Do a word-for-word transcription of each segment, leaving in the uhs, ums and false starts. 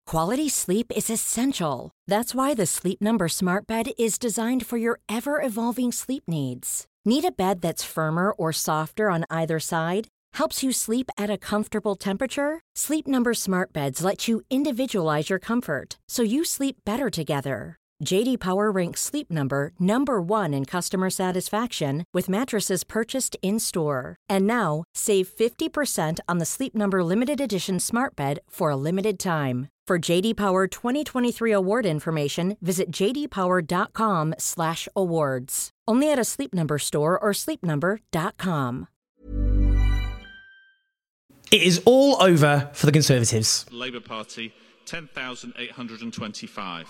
Quality sleep is essential. That's why the Sleep Number Smart Bed is designed for your ever-evolving sleep needs. Need a bed that's firmer or softer on either side? Helps you sleep at a comfortable temperature? Sleep Number Smart Beds let you individualize your comfort, so you sleep better together. J D Power ranks Sleep Number number one in customer satisfaction with mattresses purchased in-store. And now, save fifty percent on the Sleep Number Limited Edition Smart Bed for a limited time. For J D Power twenty twenty-three award information, visit j d power dot com slash awards. Only at a Sleep Number store or sleep number dot com. It is all over for the Conservatives. Labour Party, ten thousand eight hundred twenty-five.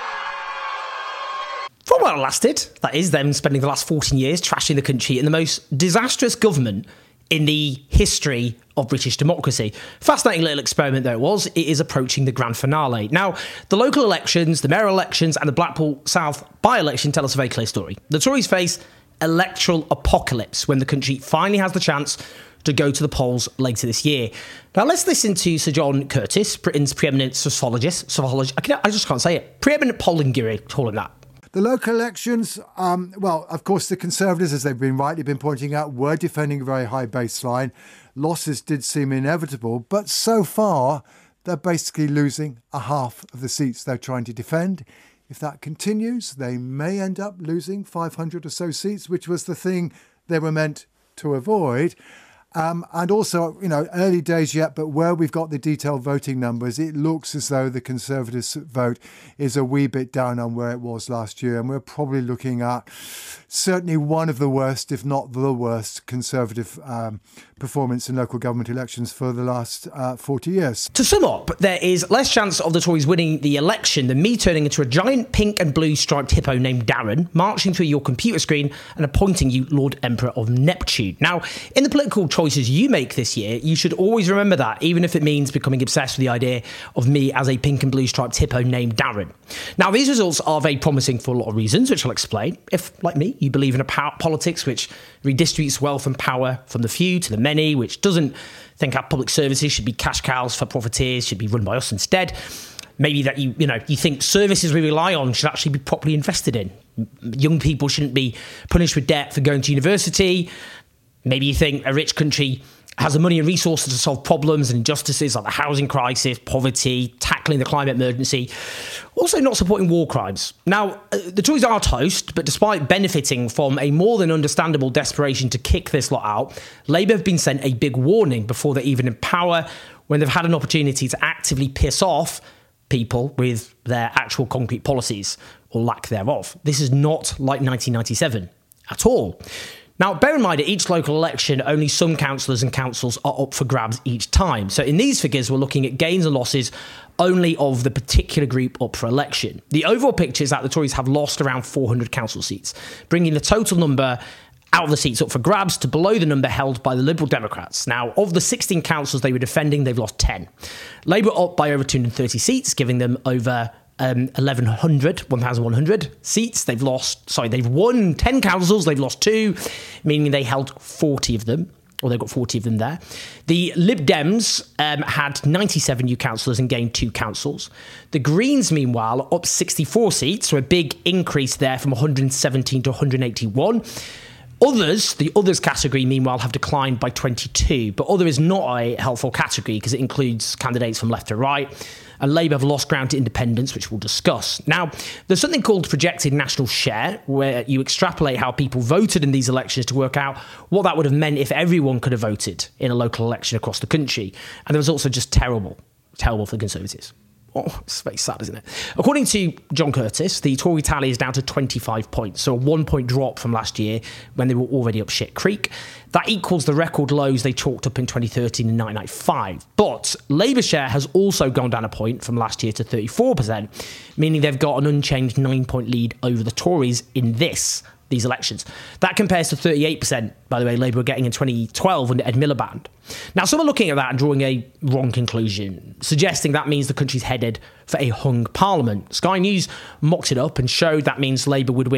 For a while it lasted, that is, them spending the last fourteen years trashing the country in the most disastrous government in the history of British democracy. Fascinating little experiment though it was. It is approaching the grand finale. Now, the local elections, the mayoral elections and the Blackpool South by-election tell us a very clear story. The Tories face electoral apocalypse when the country finally has the chance to go to the polls later this year. Now, let's listen to Sir John Curtice, Britain's preeminent sociologist, sociologist I, can, I just can't say it, preeminent polling guru, call him that. The local elections, um, well, of course, the Conservatives, as they've been rightly been pointing out, were defending a very high baseline. Losses did seem inevitable, but so far, they're basically losing a half of the seats they're trying to defend. If that continues, they may end up losing five hundred or so seats, which was the thing they were meant to avoid. Um, and also, you know, early days yet, but where we've got the detailed voting numbers, it looks as though the Conservatives' vote is a wee bit down on where it was last year. And we're probably looking at certainly one of the worst, if not the worst, Conservative um, performance in local government elections for the last uh, forty years. To sum up, there is less chance of the Tories winning the election than me turning into a giant pink and blue striped hippo named Darren, marching through your computer screen and appointing you Lord Emperor of Neptune. Now, in the political choices you make this year, you should always remember that, even if it means becoming obsessed with the idea of me as a pink and blue striped hippo named Darren. Now, these results are very promising for a lot of reasons, which I'll explain. If, like me, you believe in a power politics which redistributes wealth and power from the few to the many, which doesn't think our public services should be cash cows for profiteers, should be run by us instead. Maybe that you, you know, you think services we rely on should actually be properly invested in. Young people shouldn't be punished with debt for going to university. Maybe you think a rich country has the money and resources to solve problems and injustices like the housing crisis, poverty, tackling the climate emergency, also not supporting war crimes. Now, the Tories are toast, but despite benefiting from a more than understandable desperation to kick this lot out, Labour have been sent a big warning before they're even in power, when they've had an opportunity to actively piss off people with their actual concrete policies, or lack thereof. This is not like nineteen ninety-seven at all. Now, bear in mind, at each local election, only some councillors and councils are up for grabs each time. So in these figures, we're looking at gains and losses only of the particular group up for election. The overall picture is that the Tories have lost around four hundred council seats, bringing the total number out of the seats up for grabs to below the number held by the Liberal Democrats. Now, of the sixteen councils they were defending, they've lost ten. Labour up by over two hundred thirty seats, giving them over Um, eleven hundred, eleven hundred seats. They've lost, sorry, they've won ten councils, they've lost two, meaning they held forty of them, or they've got forty of them there. The Lib Dems um, had ninety-seven new councillors and gained two councils. The Greens, meanwhile, are up sixty-four seats, so a big increase there from one hundred seventeen to one hundred eighty-one. Others, the others category, meanwhile, have declined by twenty-two, but other is not a helpful category because it includes candidates from left to right. And Labour have lost ground to independents, which we'll discuss. Now, there's something called projected national share, where you extrapolate how people voted in these elections to work out what that would have meant if everyone could have voted in a local election across the country. And the results are just terrible, terrible for the Conservatives. Oh, it's very sad, isn't it? According to John Curtice, the Tory tally is down to twenty-five points, so a one-point drop from last year when they were already up shit creek. That equals the record lows they chalked up in twenty thirteen and nineteen ninety-five. But Labour share has also gone down a point from last year to thirty-four percent, meaning they've got an unchanged nine-point lead over the Tories in this these elections. That compares to thirty-eight percent, by the way, Labour were getting in twenty twelve under Ed Miliband. Now, some are looking at that and drawing a wrong conclusion, suggesting that means the country's headed for a hung parliament. Sky News mocked it up and showed that means Labour would win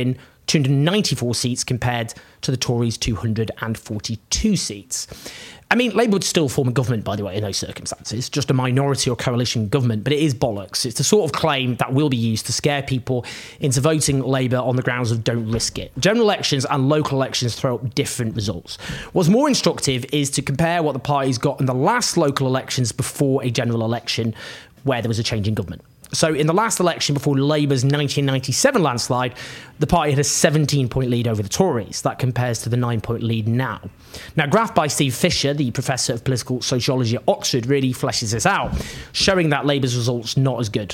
two hundred ninety-four seats compared to the Tories' two hundred forty-two seats. I mean, Labour would still form a government, by the way, in those circumstances, just a minority or coalition government, but it is bollocks. It's the sort of claim that will be used to scare people into voting Labour on the grounds of don't risk it. General elections and local elections throw up different results. What's more instructive is to compare what the parties got in the last local elections before a general election where there was a change in government. So in the last election before Labour's nineteen ninety-seven landslide, the party had a seventeen-point lead over the Tories. That compares to the nine-point lead now. Now, a graph by Steve Fisher, the professor of political sociology at Oxford, really fleshes this out, showing that Labour's results not as good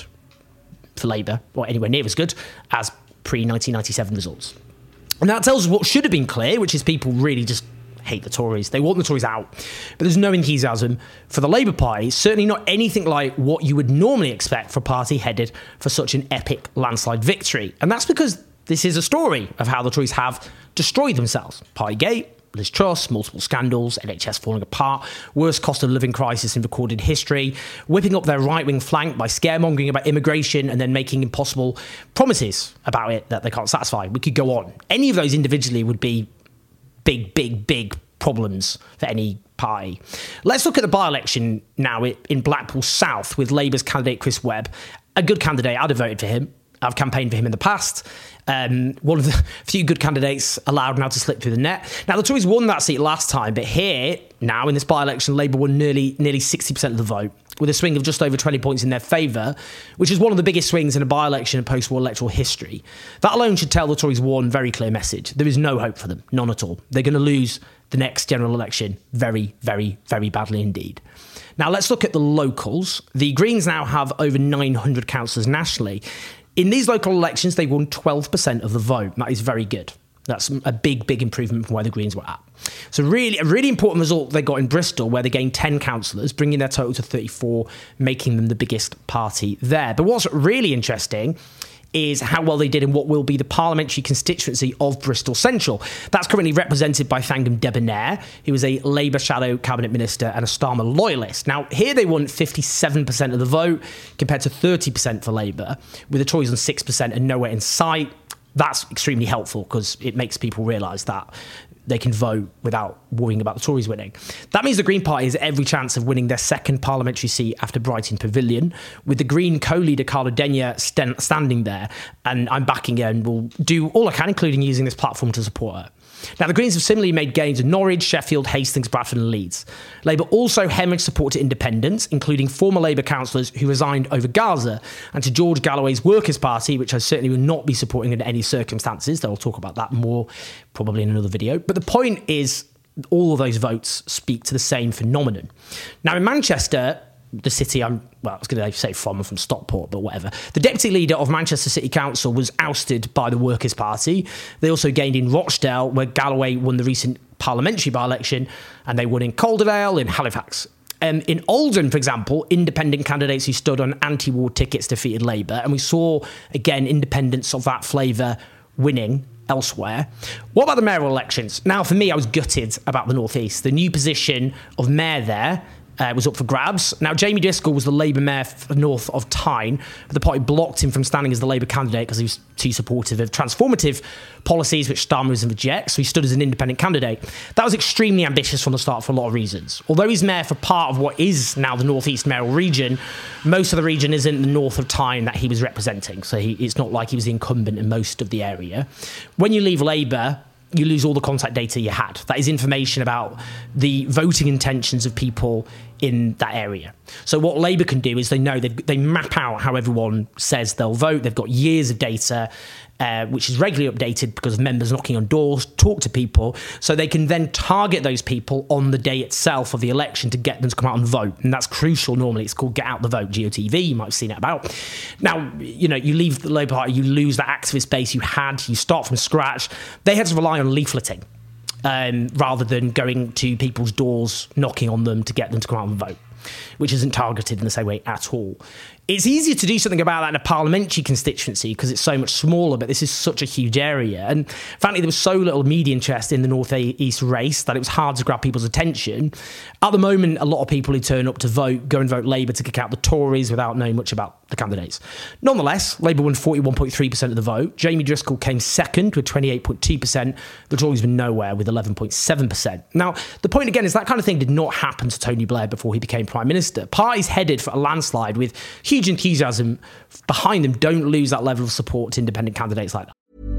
for Labour, or anywhere near as good, as pre-nineteen ninety-seven results. And that tells us what should have been clear, which is people really just hate the Tories. They want the Tories out. But there's no enthusiasm for the Labour Party, certainly not anything like what you would normally expect for a party headed for such an epic landslide victory. And that's because this is a story of how the Tories have destroyed themselves. Partygate, Liz Truss, multiple scandals, N H S falling apart, worst cost of living crisis in recorded history, whipping up their right-wing flank by scaremongering about immigration and then making impossible promises about it that they can't satisfy. We could go on. Any of those individually would be big, big, big problems for any party. Let's look at the by-election now in Blackpool South with Labour's candidate Chris Webb. A good candidate. I'd have voted for him. I've campaigned for him in the past. Um, one of the few good candidates allowed now to slip through the net. Now, the Tories won that seat last time, but here, now in this by-election, Labour won nearly nearly sixty percent of the vote, with a swing of just over twenty points in their favour, which is one of the biggest swings in a by-election in post-war electoral history. That alone should tell the Tories one very clear message. There is no hope for them, none at all. They're going to lose the next general election very, very, very badly indeed. Now, let's look at the locals. The Greens now have over nine hundred councillors nationally. In these local elections, they won twelve percent of the vote. That is very good. That's a big, big improvement from where the Greens were at. So really, a really important result they got in Bristol, where they gained ten councillors, bringing their total to thirty-four, making them the biggest party there. But what's really interesting is how well they did in what will be the parliamentary constituency of Bristol Central. That's currently represented by Thangam Debonair, who is a Labour shadow cabinet minister and a Starmer loyalist. Now, here they won fifty-seven percent of the vote compared to thirty percent for Labour, with the Tories on six percent and nowhere in sight. That's extremely helpful because it makes people realise that they can vote without worrying about the Tories winning. That means the Green Party has every chance of winning their second parliamentary seat after Brighton Pavilion, with the Green co-leader Carla Denyer st- standing there. And I'm backing her and will do all I can, including using this platform to support her. Now, the Greens have similarly made gains in Norwich, Sheffield, Hastings, Bradford and Leeds. Labour also hemorrhaged support to independents, including former Labour councillors who resigned over Gaza, and to George Galloway's Workers' Party, which I certainly will not be supporting in any circumstances. They'll talk about that more probably in another video. But the point is, all of those votes speak to the same phenomenon. Now, in Manchester, the city I'm, well, I was going to say from, from Stockport, but whatever. The deputy leader of Manchester City Council was ousted by the Workers' Party. They also gained in Rochdale, where Galloway won the recent parliamentary by-election, and they won in Calderdale, in Halifax. Um, in Oldham, for example, independent candidates who stood on anti-war tickets defeated Labour, and we saw, again, independents of that flavour winning elsewhere. What about the mayoral elections? Now, for me, I was gutted about the North East. The new position of mayor there Uh, was up for grabs. Now, Jamie Driscoll was the Labour mayor for north of Tyne, but the party blocked him from standing as the Labour candidate because he was too supportive of transformative policies which Starmerism rejects, so he stood as an independent candidate. That was extremely ambitious from the start for a lot of reasons. Although he's mayor for part of what is now the North East mayoral region, most of the region isn't the north of Tyne that he was representing, so he, it's not like he was the incumbent in most of the area. When you leave Labour, you lose all the contact data you had. That is information about the voting intentions of people in that area. So what Labour can do is they know they they map out how everyone says they'll vote. They've got years of data, uh, which is regularly updated because of members knocking on doors, talk to people, so they can then target those people on the day itself of the election to get them to come out and vote. And that's crucial normally. It's called Get Out the Vote, G O T V. You might have seen it about. Now, you know, you leave the Labour Party, you lose that activist base you had, you start from scratch. They had to rely on leafleting. Um, rather than going to people's doors, knocking on them to get them to come out and vote, which isn't targeted in the same way at all. It's easier to do something about that in a parliamentary constituency because it's so much smaller, but this is such a huge area. And frankly, there was so little media interest in the North East race that it was hard to grab people's attention. At the moment, a lot of people who turn up to vote go and vote Labour to kick out the Tories without knowing much about the candidates. Nonetheless, Labour won forty-one point three percent of the vote. Jamie Driscoll came second with twenty-eight point two percent. The Tories were nowhere with eleven point seven percent. Now, the point again is that kind of thing did not happen to Tony Blair before he became Prime Minister. Parties headed for a landslide with huge enthusiasm behind them don't lose that level of support to independent candidates like that.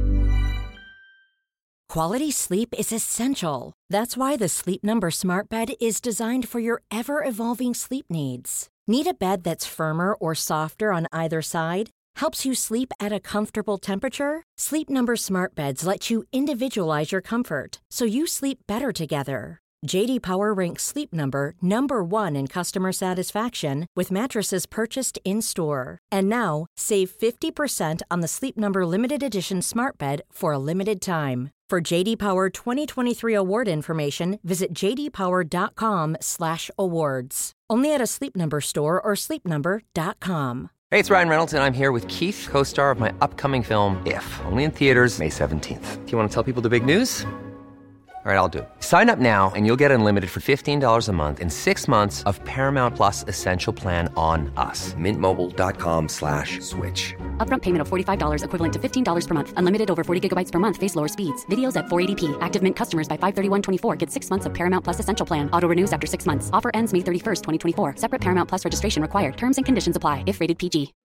Quality sleep is essential. That's why the Sleep Number Smart Bed is designed for your ever-evolving sleep needs. Need a bed that's firmer or softer on either side? Helps you sleep at a comfortable temperature? Sleep Number Smart Beds let you individualize your comfort so you sleep better together. J D Power ranks Sleep Number number one in customer satisfaction with mattresses purchased in-store. And now, save fifty percent on the Sleep Number Limited Edition Smart Bed for a limited time. For J D Power twenty twenty-three award information, visit j d power dot com slash awards. Only at a Sleep Number store or sleep number dot com. Hey, it's Ryan Reynolds, and I'm here with Keith, co-star of my upcoming film, If, only in theaters May seventeenth. Do you want to tell people the big news? All right, I'll do it. Sign up now and you'll get unlimited for fifteen dollars a month and six months of Paramount Plus Essential Plan on us. Mint Mobile dot com slash switch. Upfront payment of forty-five dollars equivalent to fifteen dollars per month. Unlimited over forty gigabytes per month. Face lower speeds. Videos at four eighty p. Active Mint customers by five thirty-one twenty-four get six months of Paramount Plus Essential Plan. Auto renews after six months. Offer ends May thirty-first, twenty twenty-four. Separate Paramount Plus registration required. Terms and conditions apply if rated P G.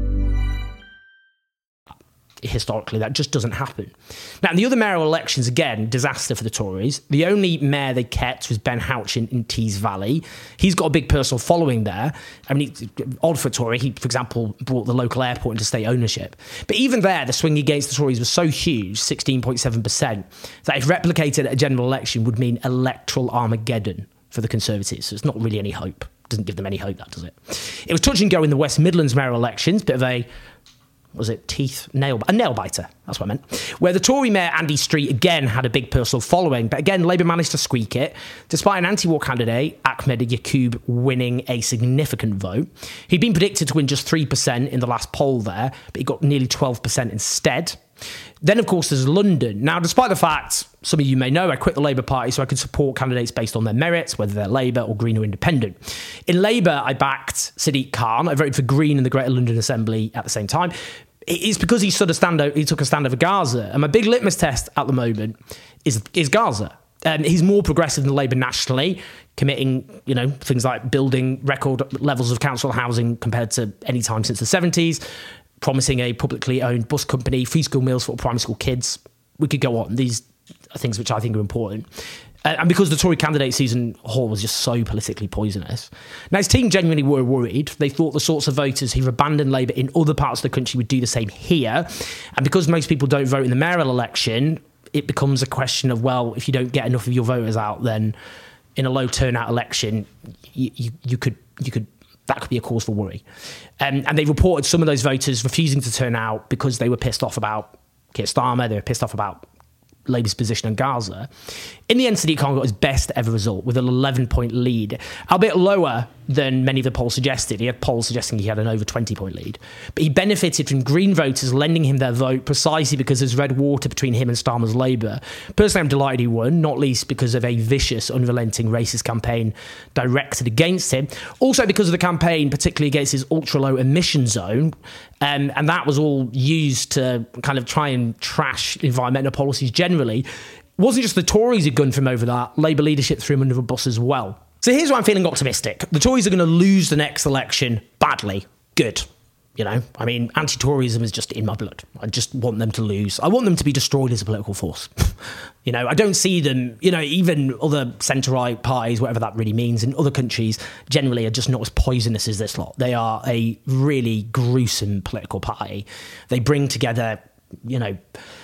Historically, that just doesn't happen. Now, in the other mayoral elections, again, disaster for the Tories. The only mayor they kept was Ben Houchin in Tees Valley. He's got a big personal following there. I mean, he, odd for a Tory, he, for example, brought the local airport into state ownership. But even there, the swing against the Tories was so huge, sixteen point seven percent, that if replicated at a general election would mean electoral Armageddon for the Conservatives. So it's not really any hope. Doesn't give them any hope, that, does it? It was touch and go in the West Midlands mayoral elections, bit of a was it teeth, nail, a nail biter, that's what I meant, where the Tory mayor Andy Street again had a big personal following, but again, Labour managed to squeak it, despite an anti-war candidate, Ahmed Yaqub, winning a significant vote. He'd been predicted to win just three percent in the last poll there, but he got nearly twelve percent instead. Then, of course, there's London. Now, despite the fact, some of you may know, I quit the Labour Party so I could support candidates based on their merits, whether they're Labour or Green or Independent. In Labour, I backed Sadiq Khan. I voted for Green in the Greater London Assembly at the same time. It's because he stood a stand out, he took a stand over Gaza. And my big litmus test at the moment is, is Gaza. Um, he's more progressive than Labour nationally, committing, you know, things like building record levels of council housing compared to any time since the seventies, promising a publicly owned bus company, free school meals for primary school kids. We could go on. These are things which I think are important. Uh, and because the Tory candidate Susan Hall was just so politically poisonous. Now, his team genuinely were worried. They thought the sorts of voters who've abandoned Labour in other parts of the country would do the same here. And because most people don't vote in the mayoral election, it becomes a question of, well, if you don't get enough of your voters out, then in a low turnout election, you, you, you could you could that could be a cause for worry. Um, and they reported some of those voters refusing to turn out because they were pissed off about Keir Starmer, they were pissed off about Labour's position on Gaza. In the end, Sadiq Khan got his best ever result with an eleven-point lead, albeit lower than many of the polls suggested. He had polls suggesting he had an over twenty-point lead. But he benefited from Green voters lending him their vote precisely because there's red water between him and Starmer's Labour. Personally, I'm delighted he won, not least because of a vicious, unrelenting racist campaign directed against him. Also because of the campaign, particularly against his ultra-low emission zone. Um, and that was all used to kind of try and trash environmental policies generally. It wasn't just the Tories who'd gunned for him over that. Labour leadership threw him under the bus as well. So here's why I'm feeling optimistic. The Tories are going to lose the next election badly. Good. You know, I mean, anti-Toryism is just in my blood. I just want them to lose. I want them to be destroyed as a political force. You know, I don't see them, you know, even other centre-right parties, whatever that really means, in other countries generally are just not as poisonous as this lot. They are a really gruesome political party. They bring together, you know,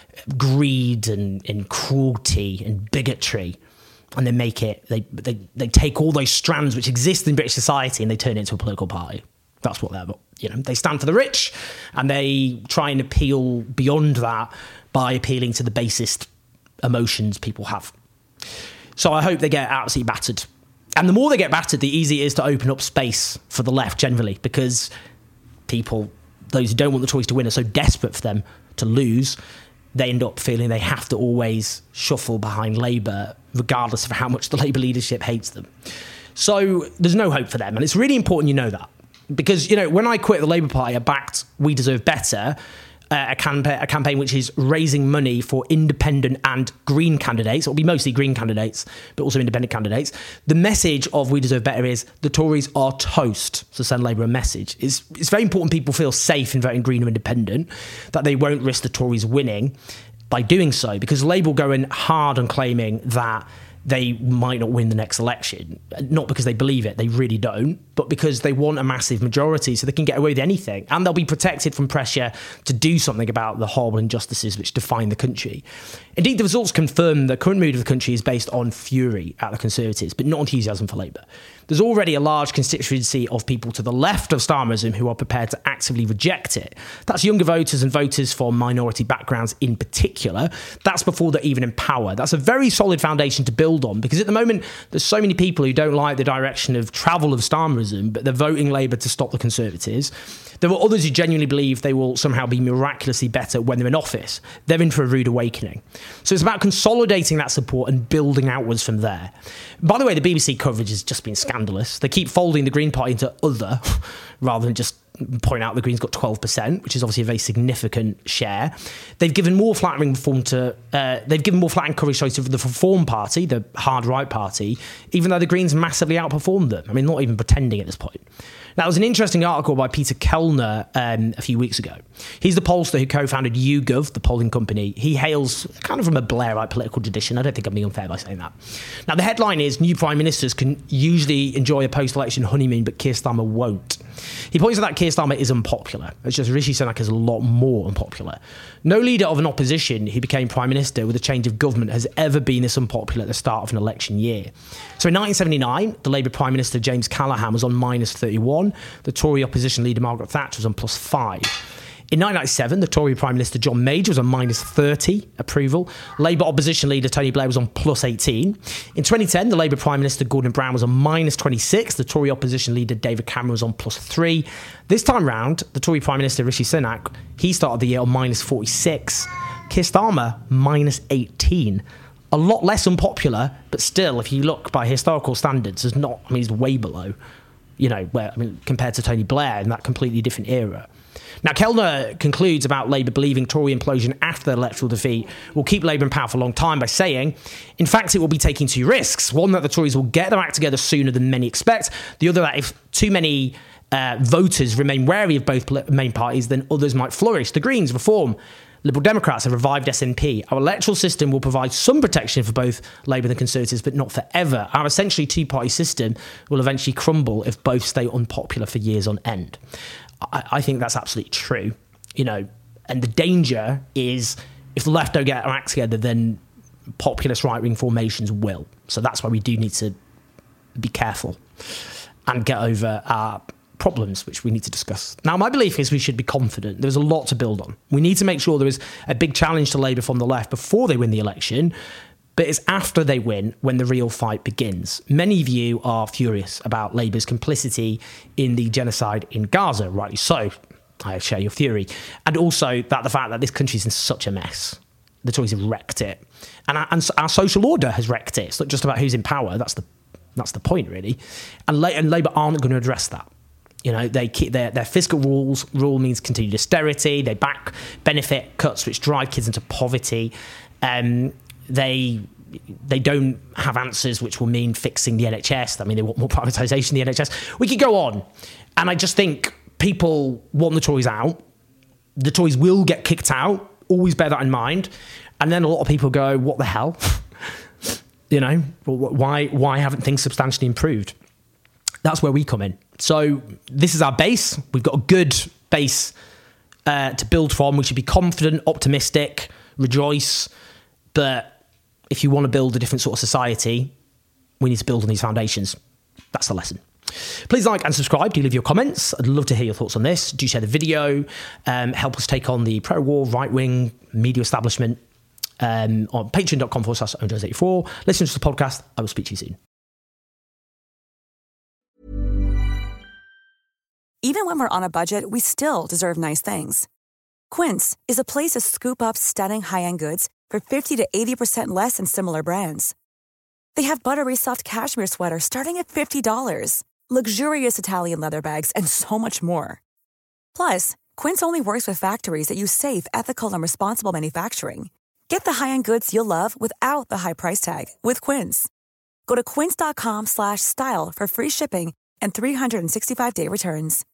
greed and, and cruelty and bigotry. And they make it, they, they they take all those strands which exist in British society and they turn it into a political party. That's what they're about. You know, they stand for the rich and they try and appeal beyond that by appealing to the basest emotions people have. So I hope they get absolutely battered. And the more they get battered, the easier it is to open up space for the left generally, because people, those who don't want the Tories to win, are so desperate for them to lose, they end up feeling they have to always shuffle behind Labour, regardless of how much the Labour leadership hates them. So there's no hope for them. And it's really important you know that. Because, you know, when I quit the Labour Party, I backed We Deserve Better, uh, a, campaign, a campaign which is raising money for independent and green candidates. It'll be mostly green candidates, but also independent candidates. The message of We Deserve Better is the Tories are toast. So send Labour a message. It's, it's very important people feel safe in voting Green or independent, that they won't risk the Tories winning by doing so, because Labour will go in hard on claiming that they might not win the next election, not because they believe it, they really don't, but because they want a massive majority so they can get away with anything. And they'll be protected from pressure to do something about the horrible injustices which define the country. Indeed, the results confirm the current mood of the country is based on fury at the Conservatives, but not enthusiasm for Labour. There's already a large constituency of people to the left of Starmerism who are prepared to actively reject it. That's younger voters and voters from minority backgrounds in particular. That's before they're even in power. That's a very solid foundation to build on, because at the moment there's so many people who don't like the direction of travel of Starmerism, but they're voting Labour to stop the Conservatives. There are others who genuinely believe they will somehow be miraculously better when they're in office. They're in for a rude awakening. So it's about consolidating that support and building outwards from there. By the way, the B B C coverage has just been scandalous. They keep folding the Green Party into other rather than just point out the Greens got twelve percent, which is obviously a very significant share. They've given more flattering reform to uh, they've given more flattering coverage to the Reform Party, the hard right party, even though the Greens massively outperformed them. I mean, not even pretending at this point. Now, there was an interesting article by Peter Kellner um, a few weeks ago. He's the pollster who co-founded YouGov, the polling company. He hails kind of from a Blairite political tradition. I don't think I'm being unfair by saying that. Now, the headline is, new prime ministers can usually enjoy a post-election honeymoon, but Keir Starmer won't. He points out that Keir Starmer is unpopular. It's just Rishi Sunak is a lot more unpopular. No leader of an opposition who became prime minister with a change of government has ever been this unpopular at the start of an election year. So in nineteen seventy-nine, the Labour Prime Minister James Callaghan was on minus thirty-one. The Tory opposition leader Margaret Thatcher was on plus five. In nineteen ninety-seven, the Tory Prime Minister John Major was on minus thirty approval. Labour opposition leader Tony Blair was on plus eighteen. In twenty ten, the Labour Prime Minister Gordon Brown was on minus twenty-six. The Tory opposition leader David Cameron was on plus three. This time round, the Tory Prime Minister Rishi Sunak, he started the year on minus forty-six. Keir Starmer, minus eighteen. A lot less unpopular, but still, if you look by historical standards, is not, I mean, he's way below, you know, where, I mean, compared to Tony Blair in that completely different era. Now, Kellner concludes about Labour believing Tory implosion after the electoral defeat will keep Labour in power for a long time by saying, in fact, it will be taking two risks. One, that the Tories will get their act together sooner than many expect. The other, that if too many uh, voters remain wary of both main parties, then others might flourish. The Greens, Reform, Liberal Democrats have revived S N P. Our electoral system will provide some protection for both Labour and the Conservatives, but not forever. Our essentially two-party system will eventually crumble if both stay unpopular for years on end. I, I think that's absolutely true, you know, and the danger is if the left don't get their act together, then populist right-wing formations will. So that's why we do need to be careful and get over our problems, which we need to discuss. Now, my belief is we should be confident. There's a lot to build on. We need to make sure there is a big challenge to Labour from the left before they win the election, but it's after they win when the real fight begins. Many of you are furious about Labour's complicity in the genocide in Gaza, rightly so. I share your fury. And also that the fact that this country's in such a mess. The Tories have wrecked it. And our, and our social order has wrecked it. It's not just about who's in power. That's the that's the point, really. And, La- and Labour aren't going to address that. You know, they keep their, their fiscal rules rule means continued austerity. They back benefit cuts which drive kids into poverty. Um, they they don't have answers which will mean fixing the N H S. I mean, they want more privatisation of the N H S. We could go on. And I just think people want the Tories out. The Tories will get kicked out. Always bear that in mind. And then a lot of people go, what the hell? You know, why why haven't things substantially improved? That's where we come in. So this is our base. We've got a good base uh, to build from. We should be confident, optimistic, rejoice. But if you want to build a different sort of society, we need to build on these foundations. That's the lesson. Please like and subscribe. Do leave your comments. I'd love to hear your thoughts on this. Do share the video. Um, help us take on the pro-war, right-wing media establishment um, on patreon.com forward slash Owen Jones eighty-four. Listen to the podcast. I will speak to you soon. Even when we're on a budget, we still deserve nice things. Quince is a place to scoop up stunning high-end goods for fifty to eighty percent less than similar brands. They have buttery soft cashmere sweaters starting at fifty dollars, luxurious Italian leather bags, and so much more. Plus, Quince only works with factories that use safe, ethical, and responsible manufacturing. Get the high-end goods you'll love without the high price tag with Quince. Go to quince.com slash style for free shipping and three sixty-five day returns.